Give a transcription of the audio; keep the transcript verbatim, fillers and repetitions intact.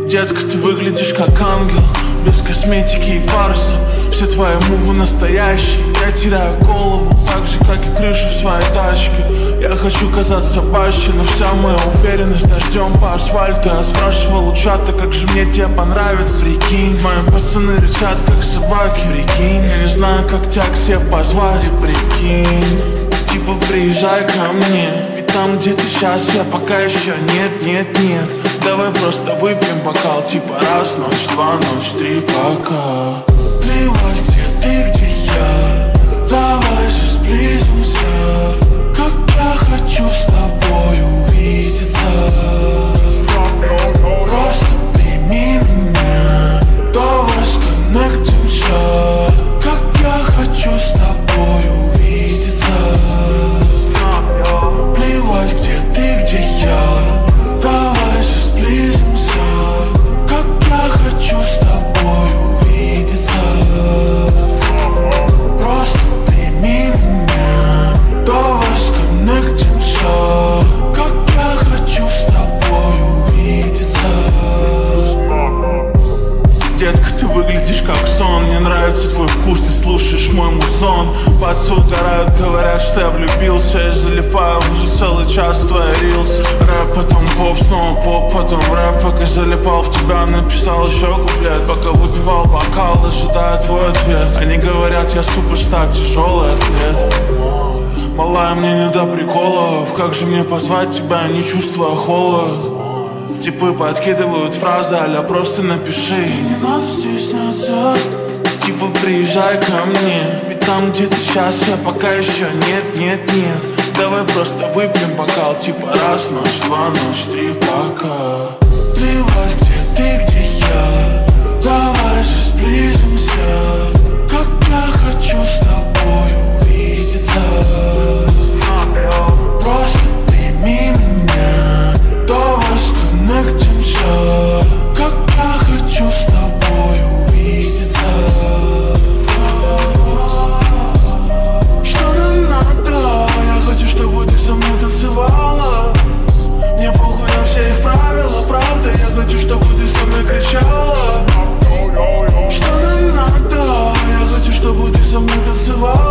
Детка, ты выглядишь как ангел, без косметики и фарса. Все твои мувы настоящие, я теряю голову, так же, как и крышу в своей тачке. Я хочу казаться паще, но вся моя уверенность дождем по асфальту. Я спрашивал у чата, как же мне тебе понравится. Прикинь, мои пацаны рычат, как собаки. Прикинь, я не знаю, как тебя к себе позвать. И прикинь, типа приезжай ко мне, ведь там, где ты сейчас, я пока еще нет, нет, нет. Давай просто выпьем бокал, типа раз, ночь, два, ночь, три, пока. Плевать, где ты, где я, давай же сблизимся. Как я хочу с тобой увидеться. Просто прими меня, давай сконнектимся. Как я хочу с тобой увидеться. Плевать, где ты, где я, давай же сблизимся. Как я хочу с тобой увидеться. Просто прими меня, давай сконнектимся. Как я хочу с тобой увидеться. Детка, ты выглядишь как сон, мне нравится твой вкус, ты слушаешь мой музон. Пацы угорают, говорят, что я влюбился. Я залипаю уже целый час в твои рилсы. Рэп, потом поп, снова поп, потом рэп. Пока залипал в тебя, написал еще куплет. Пока выпивал бокал, ожидая твой ответ. Они говорят, я суперстар, тяжелый атлет. Малая, мне не до приколов, как же мне позвать тебя, не чувствуя холод. Типы подкидывают фразы, аля просто напиши. И не надо стесняться. Типа приезжай ко мне, ведь там, где ты сейчас, я пока еще нет, нет, нет. Давай просто выпьем бокал, типа раз, ночь, два, ночь, три, пока. Плевать, где ты, где я, давай же сблизимся. Как я хочу с тобой увидеться. Просто прими меня, давай сконнектимся. Как я хочу с тобой увидеться. Что нам надо? Я хочу, чтобы ты со мной танцевала. Мне похуй на все их правила, правда. Я хочу, чтобы ты со мной кричала. Что нам надо? Я хочу, чтобы ты со мной танцевала.